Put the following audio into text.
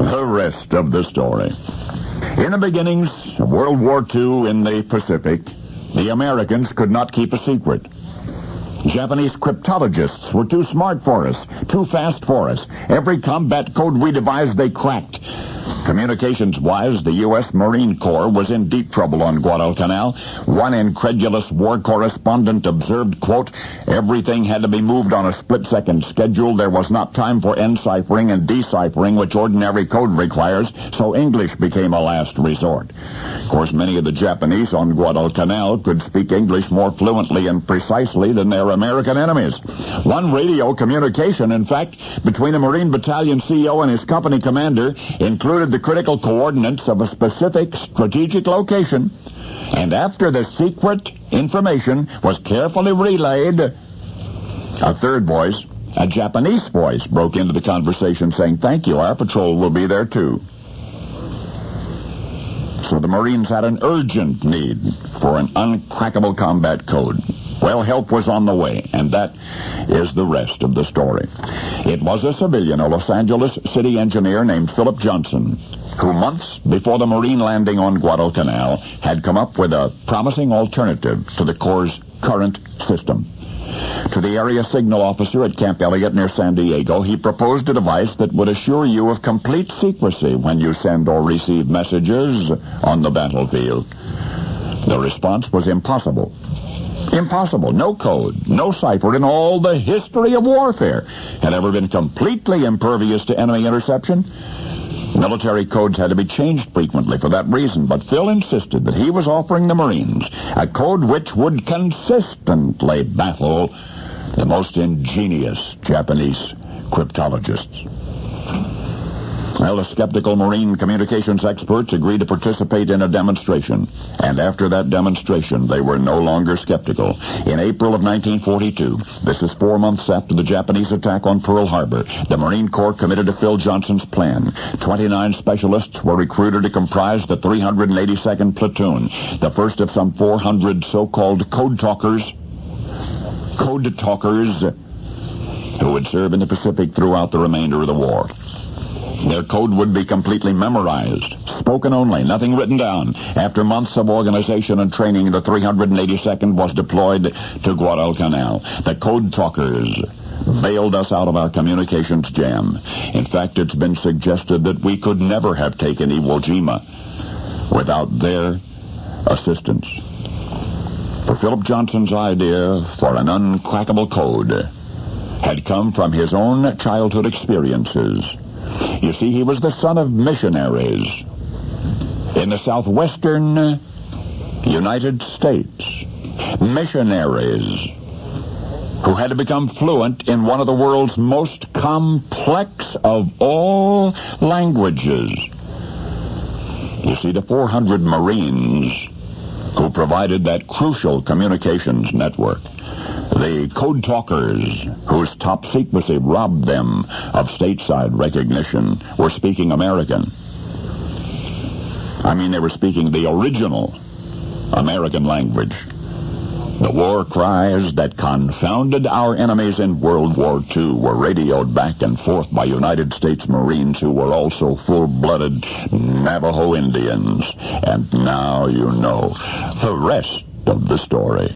The rest of the story. In the beginnings of World War II in the Pacific, the Americans could not keep a secret. Japanese cryptologists were too smart for us, too fast for us. Every combat code we devised, they cracked. Communications-wise, the U.S. Marine Corps was in deep trouble on Guadalcanal. One incredulous war correspondent observed, quote, "Everything had to be moved on a split-second schedule. There was not time for enciphering and deciphering, which ordinary code requires, so English became a last resort." Of course, many of the Japanese on Guadalcanal could speak English more fluently and precisely than their American enemies. One radio communication, in fact, between a Marine Battalion CO and his company commander included the critical coordinates of a specific strategic location, and after the secret information was carefully relayed, a third voice, a Japanese voice, broke into the conversation saying, "Thank you, our patrol will be there too." So the Marines had an urgent need for an uncrackable combat code. Well, help was on the way, and that is the rest of the story. It was a civilian, a Los Angeles city engineer named Philip Johnson, who months before the Marine landing on Guadalcanal had come up with a promising alternative to the Corps' current system. To the area signal officer at Camp Elliott near San Diego, he proposed a device that would assure you of complete secrecy when you send or receive messages on the battlefield. The response was impossible. Impossible. No code, no cipher in all the history of warfare had ever been completely impervious to enemy interception. Military codes had to be changed frequently for that reason, but Phil insisted that he was offering the Marines a code which would consistently baffle the most ingenious Japanese cryptologists. Well, the skeptical Marine communications experts agreed to participate in a demonstration, and after that demonstration, they were no longer skeptical. In April of 1942, this is 4 months after the Japanese attack on Pearl Harbor, the Marine Corps committed to Phil Johnson's plan. 29 specialists were recruited to comprise the 382nd Platoon, the first of some 400 so-called code talkers, who would serve in the Pacific throughout the remainder of the war. Their code would be completely memorized, spoken only, nothing written down. After months of organization and training, the 382nd was deployed to Guadalcanal. The code talkers bailed us out of our communications jam. In fact, it's been suggested that we could never have taken Iwo Jima without their assistance. For Philip Johnson's idea for an uncrackable code had come from his own childhood experiences. You see, he was the son of missionaries in the southwestern United States. Missionaries who had to become fluent in one of the world's most complex of all languages. You see, the 400 Marines who provided that crucial communications network, the code talkers whose top secrecy robbed them of stateside recognition, were speaking American. I mean, they were speaking the original American language. The war cries that confounded our enemies in World War II were radioed back and forth by United States Marines who were also full-blooded Navajo Indians. And now you know the rest of the story.